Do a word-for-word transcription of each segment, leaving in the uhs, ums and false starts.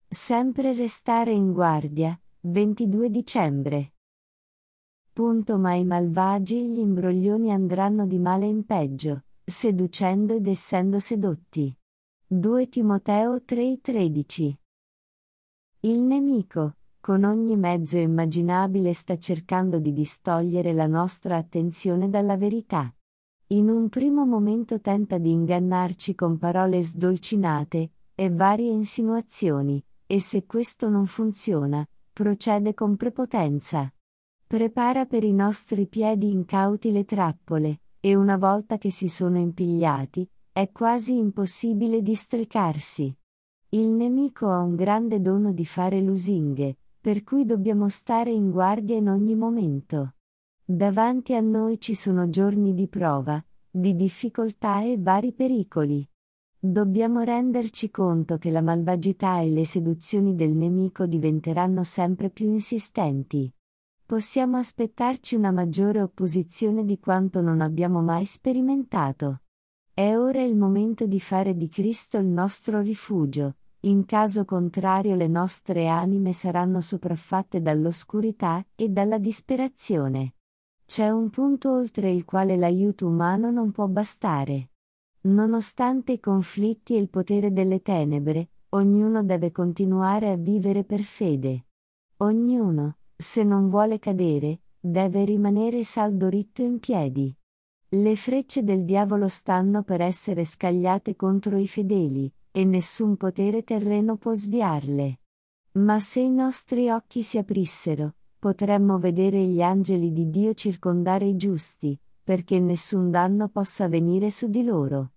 Sempre restare in guardia, ventidue dicembre. Punto ma i malvagi gli imbroglioni andranno di male in peggio, seducendo ed essendo sedotti. due Timoteo tre tredici. Il nemico, con ogni mezzo immaginabile, sta cercando di distogliere la nostra attenzione dalla verità. In un primo momento tenta di ingannarci con parole sdolcinate e varie insinuazioni, e se questo non funziona, procede con prepotenza. Prepara per i nostri piedi incauti le trappole, e una volta che si sono impigliati, è quasi impossibile districarsi. Il nemico ha un grande dono di fare lusinghe, per cui dobbiamo stare in guardia in ogni momento. Davanti a noi ci sono giorni di prova, di difficoltà e vari pericoli. Dobbiamo renderci conto che la malvagità e le seduzioni del nemico diventeranno sempre più insistenti. Possiamo aspettarci una maggiore opposizione di quanto non abbiamo mai sperimentato. È ora il momento di fare di Cristo il nostro rifugio, in caso contrario le nostre anime saranno sopraffatte dall'oscurità e dalla disperazione. C'è un punto oltre il quale l'aiuto umano non può bastare. Nonostante i conflitti e il potere delle tenebre, ognuno deve continuare a vivere per fede. Ognuno, se non vuole cadere, deve rimanere saldo ritto in piedi. Le frecce del diavolo stanno per essere scagliate contro i fedeli, e nessun potere terreno può sviarle. Ma se i nostri occhi si aprissero, potremmo vedere gli angeli di Dio circondare i giusti, perché nessun danno possa venire su di loro.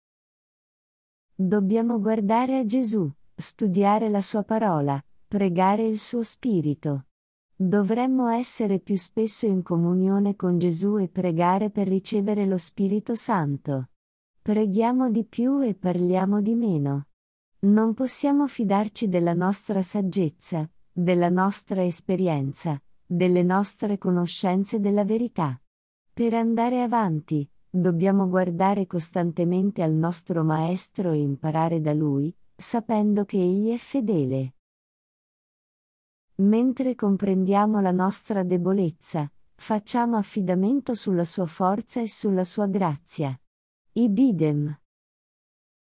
Dobbiamo guardare a Gesù, studiare la sua parola, pregare il suo spirito. Dovremmo essere più spesso in comunione con Gesù e pregare per ricevere lo Spirito Santo. Preghiamo di più e parliamo di meno. Non possiamo fidarci della nostra saggezza, della nostra esperienza, delle nostre conoscenze della verità. Per andare avanti, dobbiamo guardare costantemente al nostro Maestro e imparare da Lui, sapendo che Egli è fedele. Mentre comprendiamo la nostra debolezza, facciamo affidamento sulla sua forza e sulla sua grazia. Ibidem.